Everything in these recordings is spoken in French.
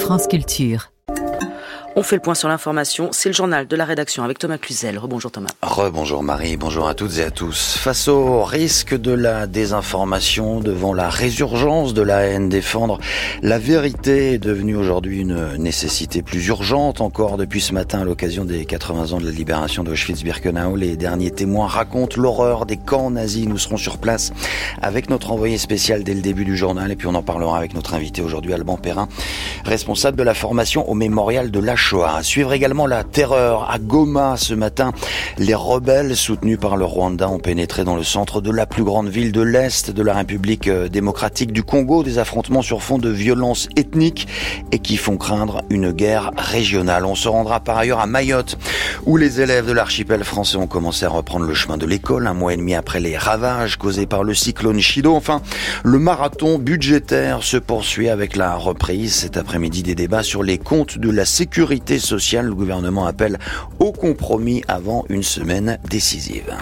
France Culture. On fait le point sur l'information, c'est le journal de la rédaction avec Thomas Cluzel. Rebonjour Thomas. Rebonjour Marie, bonjour à toutes et à tous. Face au risque de la désinformation, devant la résurgence de la haine, défendre la vérité est devenue aujourd'hui une nécessité plus urgente encore depuis ce matin à l'occasion des 80 ans de la libération d'Auschwitz-Birkenau. Les derniers témoins racontent l'horreur des camps nazis. Nous serons sur place avec notre envoyé spécial dès le début du journal et puis on en parlera avec notre invité aujourd'hui, Alban Perrin, responsable de la formation au mémorial de la Shoah. À suivre également la terreur à Goma ce matin. Les rebelles soutenus par le Rwanda ont pénétré dans le centre de la plus grande ville de l'Est de la République démocratique du Congo. Des affrontements sur fond de violences ethniques et qui font craindre une guerre régionale. On se rendra par ailleurs à Mayotte où les élèves de l'archipel français ont commencé à reprendre le chemin de l'école un mois et demi après les ravages causés par le cyclone Chido. Enfin, le marathon budgétaire se poursuit avec la reprise cet après-midi des débats sur les comptes de la sécurité sociale. Le gouvernement appelle au compromis avant une semaine décisive.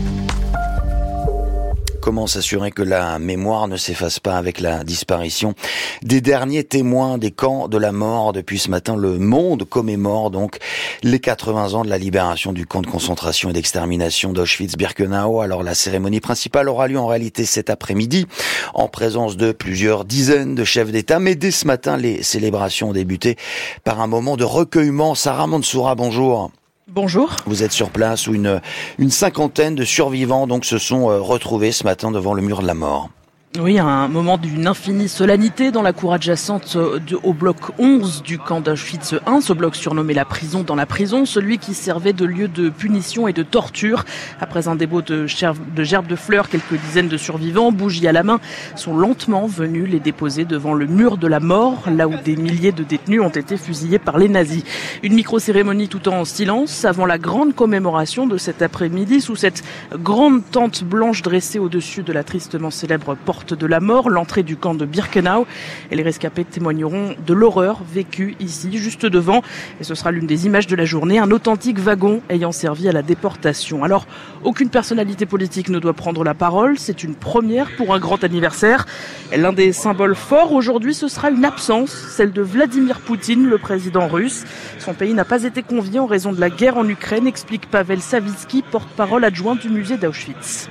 Comment s'assurer que la mémoire ne s'efface pas avec la disparition des derniers témoins des camps de la mort? Depuis ce matin, le monde commémore donc les 80 ans de la libération du camp de concentration et d'extermination d'Auschwitz-Birkenau. Alors la cérémonie principale aura lieu en réalité cet après-midi en présence de plusieurs dizaines de chefs d'État. Mais dès ce matin, les célébrations ont débuté par un moment de recueillement. Sarah Mansoura, bonjour. Bonjour. Vous êtes sur place où une cinquantaine de survivants donc se sont retrouvés ce matin devant le mur de la mort. Oui, un moment d'une infinie solennité dans la cour adjacente au bloc 11 du camp d'Auschwitz I, ce bloc surnommé la prison dans la prison, celui qui servait de lieu de punition et de torture. Après un dépôt de gerbes de fleurs, quelques dizaines de survivants, bougies à la main, sont lentement venus les déposer devant le mur de la mort, là où des milliers de détenus ont été fusillés par les nazis. Une micro-cérémonie tout en silence avant la grande commémoration de cet après-midi sous cette grande tente blanche dressée au-dessus de la tristement célèbre porte de la mort, l'entrée du camp de Birkenau. Et les rescapés témoigneront de l'horreur vécue ici, juste devant. Et ce sera l'une des images de la journée, un authentique wagon ayant servi à la déportation. Alors, aucune personnalité politique ne doit prendre la parole. C'est une première pour un grand anniversaire. Et l'un des symboles forts aujourd'hui, ce sera une absence, celle de Vladimir Poutine, le président russe. Son pays n'a pas été convié en raison de la guerre en Ukraine, explique Pavel Savitsky, porte-parole adjoint du musée d'Auschwitz.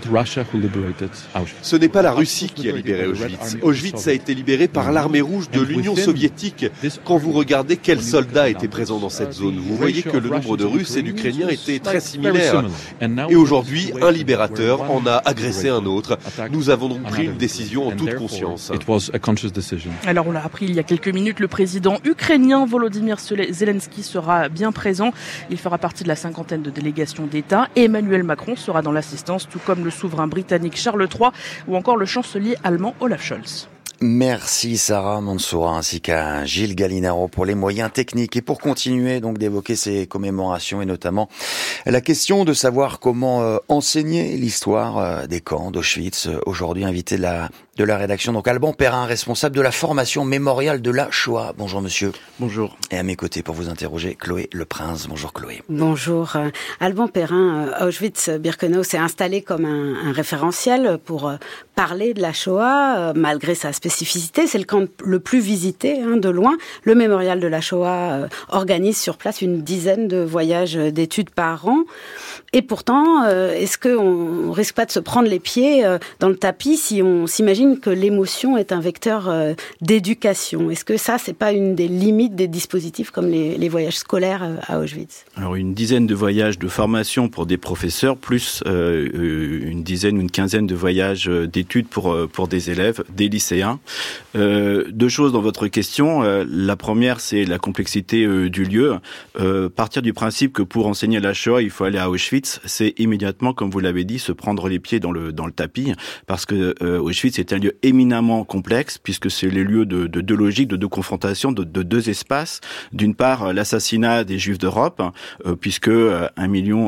Ce n'est pas la Russie qui a libéré Auschwitz. Auschwitz a été libéré par l'armée rouge de l'Union soviétique. Quand vous regardez quels soldats étaient présents dans cette zone, vous voyez que le nombre de Russes et d'Ukrainiens était très similaire. Et aujourd'hui, un libérateur en a agressé un autre. Nous avons donc pris une décision en toute conscience. Alors on l'a appris il y a quelques minutes, le président ukrainien Volodymyr Zelensky sera bien présent. Il fera partie de la cinquantaine de délégations d'État. Et Emmanuel Macron sera dans l'assistance, tout comme le souverain britannique Charles III ou encore le chancelier allemand Olaf Scholz. Merci Sarah Mansoura ainsi qu'à Gilles Gallinaro pour les moyens techniques. Et pour continuer donc d'évoquer ces commémorations et notamment la question de savoir comment enseigner l'histoire des camps d'Auschwitz. Aujourd'hui invité de la rédaction, donc Alban Perrin, responsable de la formation mémoriale de la Shoah. Bonjour monsieur. Bonjour. Et à mes côtés pour vous interroger, Chloé Leprince. Bonjour Chloé. Bonjour. Alban Perrin, Auschwitz-Birkenau s'est installé comme un référentiel pour parler de la Shoah, malgré sa spécificité. C'est le camp le plus visité de loin. Le mémorial de la Shoah organise sur place une dizaine de voyages d'études par an. Et pourtant, est-ce qu'on risque pas de se prendre les pieds dans le tapis si on s'imagine que l'émotion est un vecteur d'éducation? Est-ce que ça, c'est pas une des limites des dispositifs comme les voyages scolaires à Auschwitz? Alors, une dizaine de voyages de formation pour des professeurs, plus une dizaine ou une quinzaine de voyages d'études pour des élèves, des lycéens. Deux choses dans votre question. La première, c'est la complexité du lieu. Partir du principe que pour enseigner la Shoah, il faut aller à Auschwitz, c'est immédiatement, comme vous l'avez dit, se prendre les pieds dans le tapis, parce que Auschwitz est un lieu éminemment complexe, puisque c'est le lieu de deux logiques, de deux confrontations, de deux espaces. D'une part, l'assassinat des Juifs d'Europe, puisque environ 1 million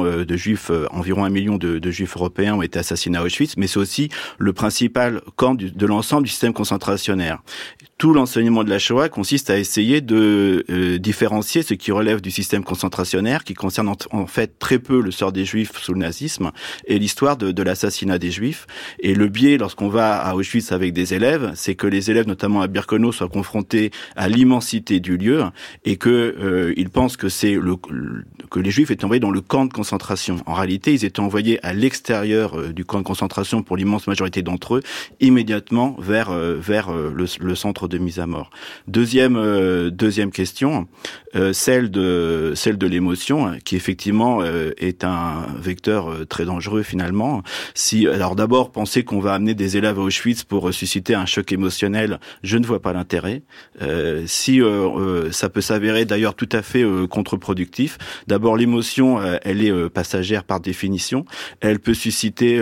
de Juifs européens ont été assassinés à Auschwitz, mais c'est aussi le principal camp de l'ensemble du système concentrationnaire. tout l'enseignement de la Shoah consiste à essayer de différencier ce qui relève du système concentrationnaire, qui concerne en fait très peu le sort des Juifs sous le nazisme, et l'histoire de l'assassinat des Juifs. Et le biais, lorsqu'on va à Auschwitz avec des élèves, c'est que les élèves, notamment à Birkenau, soient confrontés à l'immensité du lieu, et que ils pensent que que les Juifs étaient envoyés dans le camp de concentration. En réalité, ils étaient envoyés à l'extérieur du camp de concentration pour l'immense majorité d'entre eux, immédiatement vers le centre de mise à mort. Deuxième question, celle de l'émotion, qui effectivement est un vecteur très dangereux finalement. Alors d'abord, penser qu'on va amener des élèves à Auschwitz pour susciter un choc émotionnel, je ne vois pas l'intérêt. Ça peut s'avérer d'ailleurs tout à fait contre-productif. D'abord, l'émotion, elle est passagère par définition. Elle peut susciter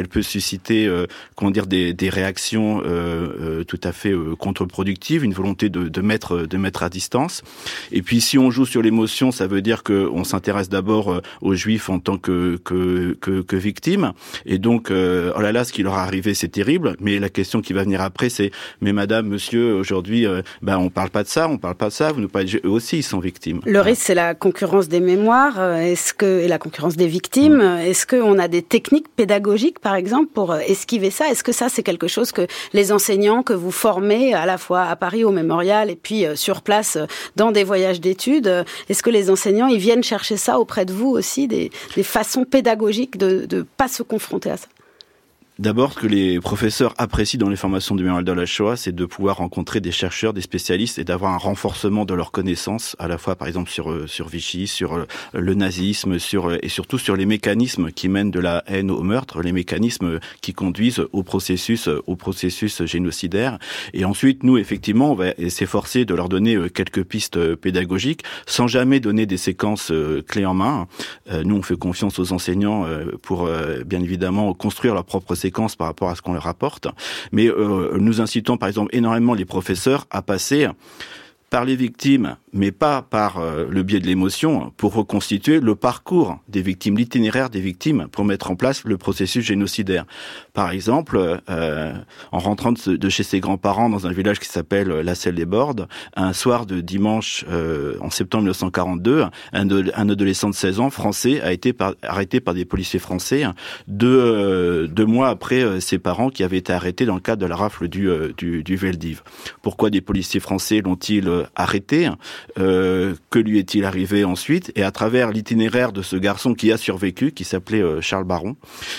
des réactions tout à fait contre-productives, une volonté de mettre à distance. Et puis si on joue sur l'émotion, ça veut dire que on s'intéresse d'abord aux Juifs en tant que victimes. Et donc oh là là, ce qui leur est arrivé, c'est terrible. Mais la question qui va venir après, c'est mais madame, monsieur, aujourd'hui, on parle pas de ça. Vous nous parlez, eux aussi, ils sont victimes. Le risque, c'est la concurrence des mémoires. Et la concurrence des victimes. Est-ce qu'on a des techniques pédagogiques, par exemple, pour esquiver ça? Est-ce que ça, c'est quelque chose que les enseignants que vous formez à la fois à Paris au Mémorial et puis sur place dans des voyages d'études, est-ce que les enseignants, ils viennent chercher ça auprès de vous aussi, des façons pédagogiques de pas se confronter à ça? D'abord, ce que les professeurs apprécient dans les formations du Mémorial de la Shoah, c'est de pouvoir rencontrer des chercheurs, des spécialistes et d'avoir un renforcement de leurs connaissances, à la fois, par exemple, sur Vichy, sur le nazisme, et surtout sur les mécanismes qui mènent de la haine au meurtre, les mécanismes qui conduisent au processus génocidaire. Et ensuite, nous, effectivement, on va s'efforcer de leur donner quelques pistes pédagogiques, sans jamais donner des séquences clés en main. Nous, on fait confiance aux enseignants pour, bien évidemment, construire leur propre séquence par rapport à ce qu'on leur apporte. Mais nous incitons par exemple énormément les professeurs à passer par les victimes, mais pas par le biais de l'émotion, pour reconstituer le parcours des victimes, l'itinéraire des victimes, pour mettre en place le processus génocidaire. Par exemple, en rentrant de chez ses grands-parents dans un village qui s'appelle La Selle-les-Bordes, un soir de dimanche en septembre 1942, un adolescent de 16 ans, français, a été arrêté par des policiers français 2 mois après ses parents qui avaient été arrêtés dans le cadre de la rafle du Veldiv. Pourquoi des policiers français l'ont-ils arrêté? Que lui est-il arrivé ensuite? Et à travers l'itinéraire de ce garçon qui a survécu, qui s'appelait Charles Baron,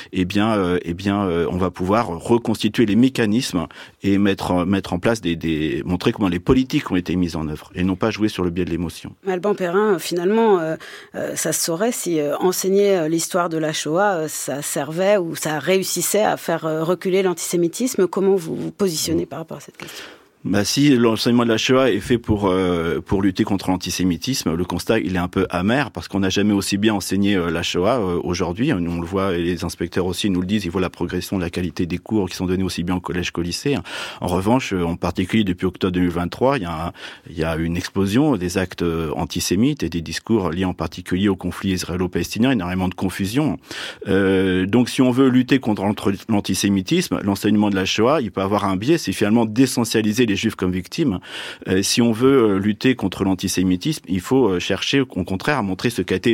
on va pouvoir reconstituer les mécanismes et mettre en place montrer comment les politiques ont été mises en œuvre et non pas jouer sur le biais de l'émotion. Alban Perrin, finalement, ça se saurait si enseigner l'histoire de la Shoah, ça servait ou ça réussissait à faire reculer l'antisémitisme. Comment vous vous positionnez par rapport à cette question? Si l'enseignement de la Shoah est fait pour lutter contre l'antisémitisme, le constat il est un peu amer parce qu'on n'a jamais aussi bien enseigné la Shoah aujourd'hui. On le voit et les inspecteurs aussi nous le disent. Ils voient la progression de la qualité des cours qui sont donnés aussi bien au collège qu'au lycée. En revanche, en particulier depuis octobre 2023, il y a une explosion des actes antisémites et des discours liés en particulier au conflit israélo-palestinien. Énormément de confusion. Donc, si on veut lutter contre l'antisémitisme, l'enseignement de la Shoah, il peut avoir un biais, c'est finalement d'essentialiser les Juifs comme victimes. Si on veut lutter contre l'antisémitisme, il faut chercher, au contraire, à montrer ce qu'a été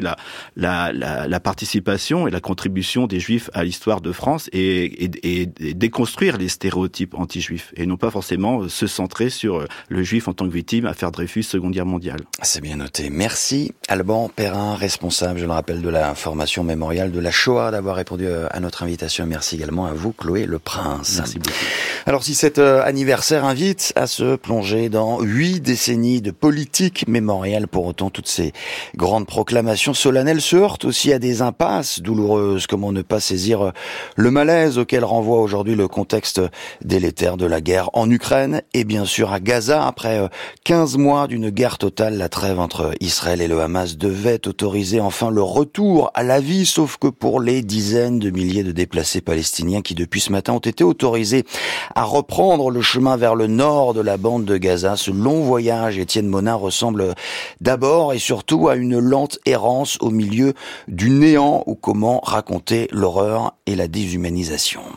la participation et la contribution des Juifs à l'histoire de France et déconstruire les stéréotypes anti-juifs et non pas forcément se centrer sur le Juif en tant que victime, affaire Dreyfus, Seconde Guerre mondiale. C'est bien noté. Merci Alban Perrin, responsable, je le rappelle, de la formation mémoriale de la Shoah, d'avoir répondu à notre invitation. Merci également à vous, Chloé Le Prince. Merci beaucoup. Alors, si cet anniversaire invite à se plonger dans 8 décennies de politique mémoriale, pour autant toutes ces grandes proclamations solennelles se heurtent aussi à des impasses douloureuses. Comment ne pas saisir le malaise auquel renvoie aujourd'hui le contexte délétère de la guerre en Ukraine et bien sûr à Gaza. Après 15 mois d'une guerre totale, la trêve entre Israël et le Hamas devait autoriser enfin le retour à la vie, sauf que pour les dizaines de milliers de déplacés palestiniens qui depuis ce matin ont été autorisés à reprendre le chemin vers le nord de la bande de Gaza, ce long voyage, Étienne Monin, ressemble d'abord et surtout à une lente errance au milieu du néant, ou comment raconter l'horreur et la déshumanisation.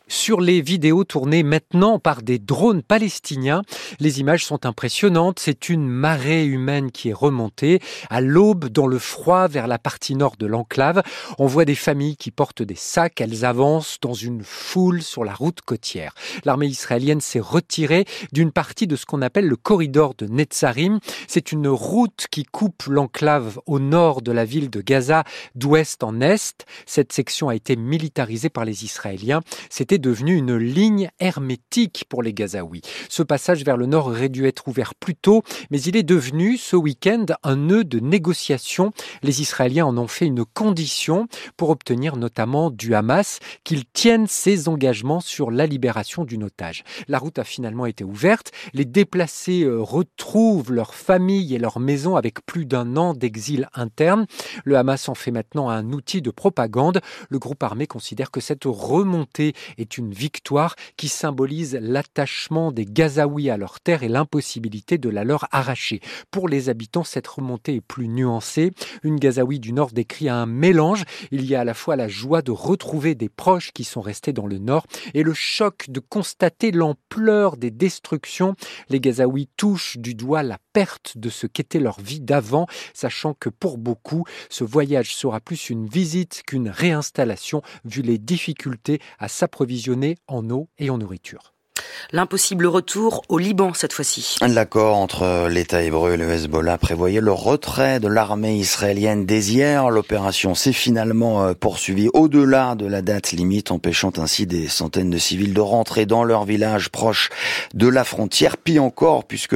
sur les vidéos tournées maintenant par des drones palestiniens. Les images sont impressionnantes. C'est une marée humaine qui est remontée à l'aube dans le froid vers la partie nord de l'enclave. On voit des familles qui portent des sacs. Elles avancent dans une foule sur la route côtière. L'armée israélienne s'est retirée d'une partie de ce qu'on appelle le corridor de Netzarim. C'est une route qui coupe l'enclave au nord de la ville de Gaza d'ouest en est. Cette section a été militarisée par les Israéliens. C'était devenu une ligne hermétique pour les Gazaouis. Ce passage vers le nord aurait dû être ouvert plus tôt, mais il est devenu ce week-end un nœud de négociation. Les Israéliens en ont fait une condition pour obtenir notamment du Hamas qu'il tienne ses engagements sur la libération d'une otage. La route a finalement été ouverte. Les déplacés retrouvent leur famille et leur maison avec plus d'1 an d'exil interne. Le Hamas en fait maintenant un outil de propagande. Le groupe armé considère que cette remontée est une victoire qui symbolise l'attachement des Gazaouis à leur terre et l'impossibilité de la leur arracher. Pour les habitants, cette remontée est plus nuancée. Une Gazaoui du Nord décrit un mélange. Il y a à la fois la joie de retrouver des proches qui sont restés dans le Nord et le choc de constater l'ampleur des destructions. Les Gazaouis touchent du doigt la perte de ce qu'était leur vie d'avant, sachant que pour beaucoup, ce voyage sera plus une visite qu'une réinstallation, vu les difficultés à s'approvisionner en eau et en nourriture. L'impossible retour au Liban cette fois-ci. L'accord entre l'État hébreu et le Hezbollah prévoyait le retrait de l'armée israélienne dès hier. L'opération s'est finalement poursuivie au-delà de la date limite, empêchant ainsi des centaines de civils de rentrer dans leur village proche de la frontière. Pis encore, puisque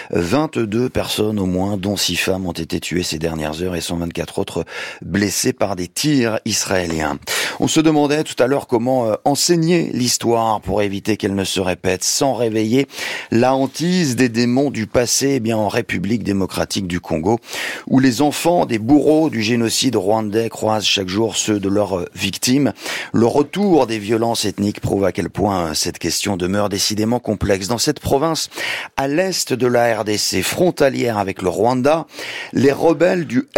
22 personnes au moins, dont 6 femmes, ont été tuées ces dernières heures et 124 autres blessées par des tirs israéliens. On se demandait tout à l'heure comment enseigner l'histoire pour éviter qu'elle ne se répète sans réveiller la hantise des démons du passé, en République démocratique du Congo, où les enfants des bourreaux du génocide rwandais croisent chaque jour ceux de leurs victimes. Le retour des violences ethniques prouve à quel point cette question demeure décidément complexe. Dans cette province, à l'est de la RDC, frontalière avec le Rwanda, les rebelles du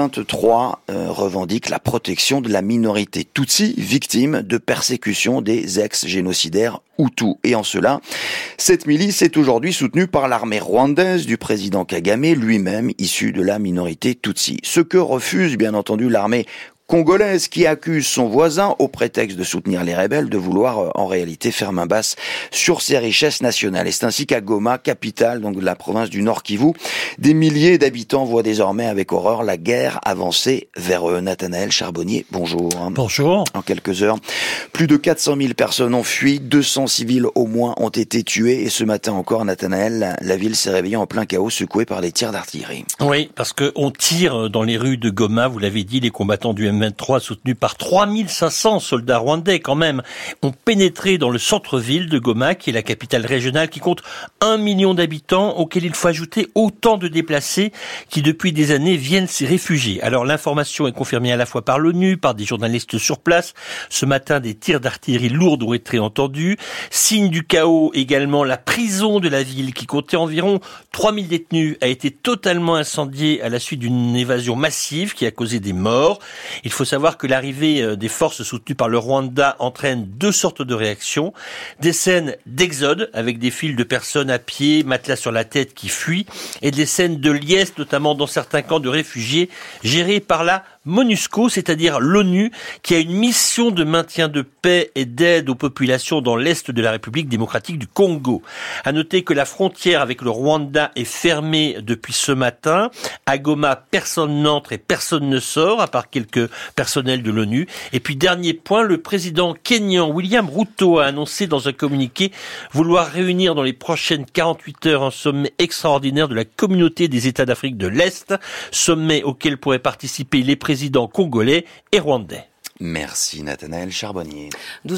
M23 revendiquent la protection de la minorité Tutsi, victime de persécutions des ex-génocidaires Hutus. Et en cela, cette milice est aujourd'hui soutenue par l'armée rwandaise du président Kagame, lui-même issu de la minorité Tutsi. Ce que refuse bien entendu l'armée congolaise qui accuse son voisin, au prétexte de soutenir les rebelles, de vouloir en réalité faire main basse sur ses richesses nationales. Et c'est ainsi qu'à Goma, capitale donc de la province du Nord Kivu, des milliers d'habitants voient désormais avec horreur la guerre avancer vers eux. Nathanaël Charbonnier, bonjour. Bonjour. En quelques heures, plus de 400 000 personnes ont fui, 200 civils au moins ont été tués, et ce matin encore, Nathanaël, la ville s'est réveillée en plein chaos, secouée par des tirs d'artillerie. Oui, parce qu'on tire dans les rues de Goma, vous l'avez dit, les combattants du M23, soutenus par 3500 soldats rwandais quand même, ont pénétré dans le centre-ville de Goma, qui est la capitale régionale, qui compte 1 million d'habitants, auquel il faut ajouter autant de déplacés qui depuis des années viennent s'y réfugier. Alors l'information est confirmée à la fois par l'ONU, par des journalistes sur place. Ce matin, des tirs d'artillerie lourde ont été entendus. Signe du chaos également, la prison de la ville, qui comptait environ 3000 détenus, a été totalement incendiée à la suite d'une évasion massive qui a causé des morts. Il faut savoir que l'arrivée des forces soutenues par le Rwanda entraîne 2 sortes de réactions. Des scènes d'exode, avec des files de personnes à pied, matelas sur la tête qui fuient, et des scènes de liesse, notamment dans certains camps de réfugiés, gérés par la MONUSCO, c'est-à-dire l'ONU, qui a une mission de maintien de paix et d'aide aux populations dans l'est de la République démocratique du Congo. À noter que la frontière avec le Rwanda est fermée depuis ce matin. À Goma, personne n'entre et personne ne sort, à part quelques personnels de l'ONU. Et puis, dernier point, le président kényan William Ruto a annoncé dans un communiqué vouloir réunir dans les prochaines 48 heures un sommet extraordinaire de la communauté des États d'Afrique de l'Est, sommet auquel pourraient participer les présidents congolais et rwandais. Merci Nathanaël Charbonnier.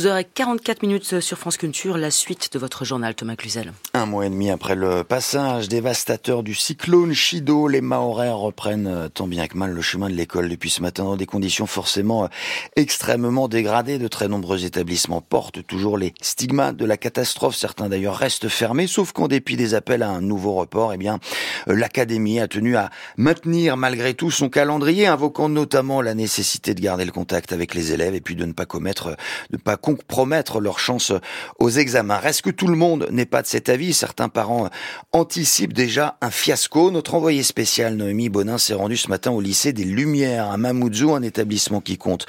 12h44 sur France Culture, la suite de votre journal, Thomas Cluzel. 1 mois et demi après le passage dévastateur du cyclone Chido, les Mahorais reprennent tant bien que mal le chemin de l'école depuis ce matin dans des conditions forcément extrêmement dégradées. De très nombreux établissements portent toujours les stigmates de la catastrophe. Certains d'ailleurs restent fermés, sauf qu'en dépit des appels à un nouveau report, l'académie a tenu à maintenir malgré tout son calendrier, invoquant notamment la nécessité de garder le contact avec avec les élèves et puis de ne pas compromettre leurs chances aux examens. Reste que tout le monde n'est pas de cet avis. Certains parents anticipent déjà un fiasco. Notre envoyé spécial Noémie Bonin s'est rendue ce matin au lycée des Lumières à Mamoudzou, un établissement qui compte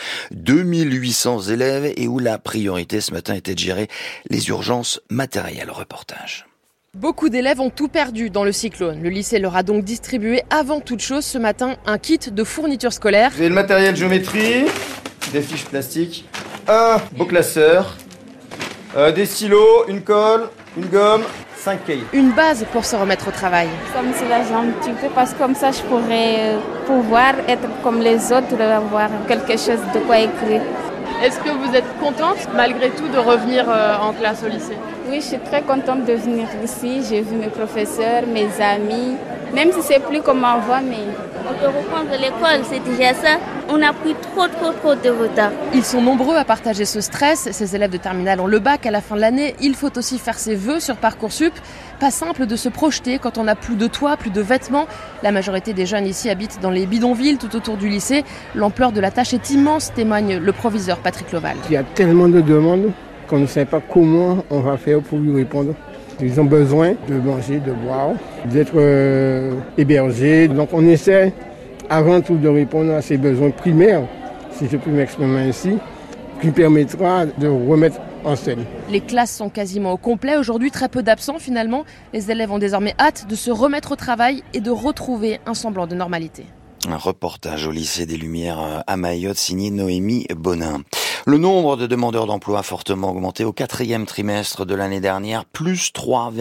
2800 élèves et où la priorité ce matin était de gérer les urgences matérielles. Reportage. Beaucoup d'élèves ont tout perdu dans le cyclone. Le lycée leur a donc distribué avant toute chose ce matin un kit de fournitures scolaires. Vous avez le matériel géométrie, des fiches plastiques, un beau classeur, des stylos, une colle, une gomme, 5 cahiers. Une base pour se remettre au travail. Ça me soulage un petit peu parce que comme ça je pourrais pouvoir être comme les autres, avoir quelque chose de quoi écrire. Est-ce que vous êtes contente malgré tout de revenir en classe au lycée ? Oui, je suis très contente de venir ici. J'ai vu mes professeurs, mes amis, même si c'est plus comme avant, mais... On peut reprendre l'école, c'est déjà ça. On a pris trop de retard. Ils sont nombreux à partager ce stress. Ces élèves de terminale ont le bac à la fin de l'année. Il faut aussi faire ses vœux sur Parcoursup. Pas simple de se projeter quand on n'a plus de toit, plus de vêtements. La majorité des jeunes ici habitent dans les bidonvilles tout autour du lycée. L'ampleur de la tâche est immense, témoigne le proviseur Patrick Loval. Il y a tellement de demandes qu'on ne sait pas comment on va faire pour lui répondre. Ils ont besoin de manger, de boire, d'être hébergés. Donc on essaie avant tout de répondre à ces besoins primaires, si je puis m'exprimer ainsi, qui permettra de remettre en scène. Les classes sont quasiment au complet. Aujourd'hui, très peu d'absents finalement. Les élèves ont désormais hâte de se remettre au travail et de retrouver un semblant de normalité. Un reportage au lycée des Lumières à Mayotte signé Noémie Bonin. Le nombre de demandeurs d'emploi a fortement augmenté au 4e trimestre de l'année dernière, plus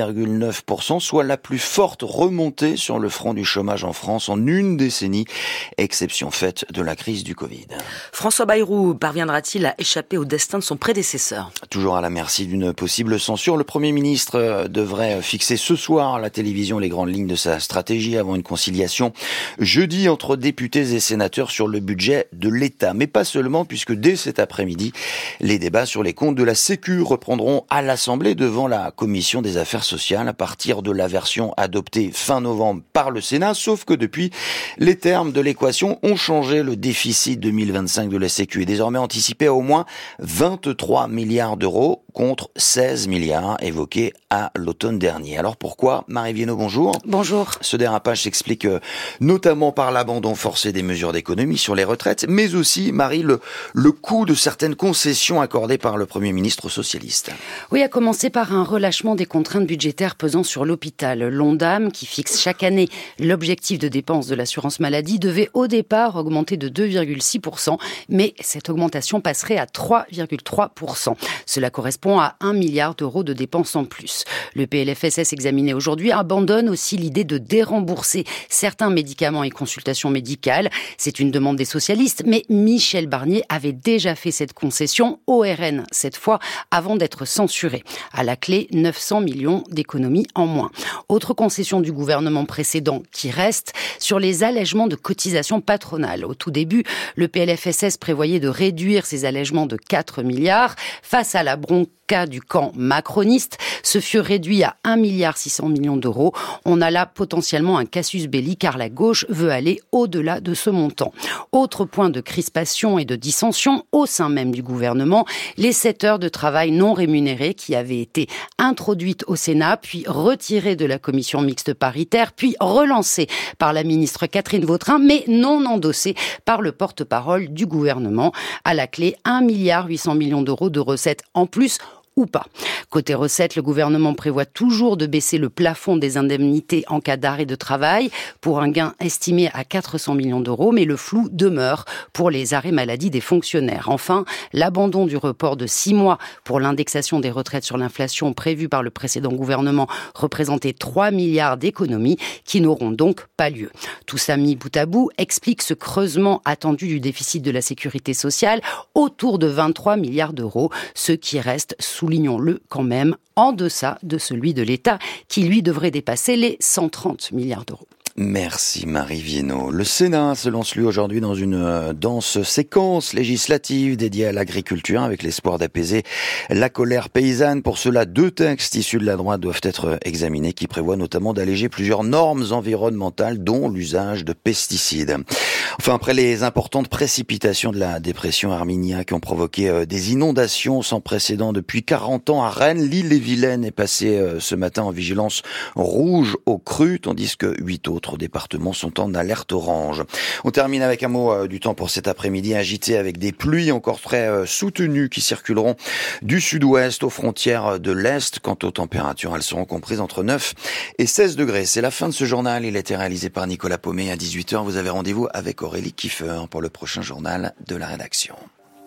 3,9%, soit la plus forte remontée sur le front du chômage en France en une décennie, exception faite de la crise du Covid. François Bayrou parviendra-t-il à échapper au destin de son prédécesseur ? Toujours à la merci d'une possible censure, le Premier ministre devrait fixer ce soir à la télévision les grandes lignes de sa stratégie avant une conciliation jeudi entre députés et sénateurs sur le budget de l'État. Mais pas seulement, puisque dès cet après-midi, les débats sur les comptes de la Sécu reprendront à l'Assemblée devant la Commission des Affaires sociales à partir de la version adoptée fin novembre par le Sénat, sauf que depuis, les termes de l'équation ont changé. Le déficit 2025 de la Sécu est désormais anticipé à au moins 23 milliards d'euros contre 16 milliards évoqués à l'automne dernier. Alors pourquoi ? Marie Viennot, bonjour. Bonjour. Ce dérapage s'explique notamment par l'abandon forcé des mesures d'économie sur les retraites, mais aussi, Marie, le coût de certaines concessions accordées par le Premier ministre socialiste. Oui, à commencer par un relâchement des contraintes budgétaires pesant sur l'hôpital. L'ONDAM, qui fixe chaque année l'objectif de dépenses de l'assurance maladie, devait au départ augmenter de 2,6%, mais cette augmentation passerait à 3,3%. Cela correspond à 1 milliard d'euros de dépenses en plus. Le PLFSS examiné aujourd'hui abandonne aussi l'idée de dérembourser certains médicaments et consultations médicales. C'est une demande des socialistes, mais Michel Barnier avait déjà fait cette concession au RN, cette fois avant d'être censuré. À la clé, 900 millions d'économies en moins. Autre concession du gouvernement précédent qui reste sur les allègements de cotisations patronales. Au tout début, le PLFSS prévoyait de réduire ces allègements de 4 milliards. Face à la bronca du camp macroniste, ce fut réduit à 1,6 milliard d'euros. On a là potentiellement un casus belli car la gauche veut aller au-delà de ce montant. Autre point de crispation et de dissension au sein même du gouvernement, les 7 heures de travail non rémunérées qui avaient été introduites au Sénat, puis retirées de la commission mixte paritaire, puis relancées par la ministre Catherine Vautrin, mais non endossées par le porte-parole du gouvernement. À la clé, 1,8 milliard d'euros de recettes en plus ou pas. Côté recettes, le gouvernement prévoit toujours de baisser le plafond des indemnités en cas d'arrêt de travail pour un gain estimé à 400 millions d'euros, mais le flou demeure pour les arrêts maladie des fonctionnaires. Enfin, l'abandon du report de 6 mois pour l'indexation des retraites sur l'inflation prévue par le précédent gouvernement représentait 3 milliards d'économies qui n'auront donc pas lieu. Tout ça mis bout à bout explique ce creusement attendu du déficit de la sécurité sociale autour de 23 milliards d'euros, ce qui reste, soulignons-le quand même, en deçà de celui de l'État, qui lui devrait dépasser les 130 milliards d'euros. Merci Marie Viennot. Le Sénat se lance lui aujourd'hui dans une dense séquence législative dédiée à l'agriculture avec l'espoir d'apaiser la colère paysanne. Pour cela, 2 textes issus de la droite doivent être examinés qui prévoient notamment d'alléger plusieurs normes environnementales dont l'usage de pesticides. Enfin, après les importantes précipitations de la dépression Arminia qui ont provoqué des inondations sans précédent depuis 40 ans à Rennes, l'Ille-et-Vilaine est passée ce matin en vigilance rouge aux crues, tandis que 8 autres départements sont en alerte orange. On termine avec un mot du temps pour cet après-midi agité avec des pluies encore très soutenues qui circuleront du sud-ouest aux frontières de l'Est. Quant aux températures, elles seront comprises entre 9 et 16 degrés. C'est la fin de ce journal. Il a été réalisé par Nicolas Paumet. À 18h, vous avez rendez-vous avec Aurélie Kiefer pour le prochain journal de la rédaction.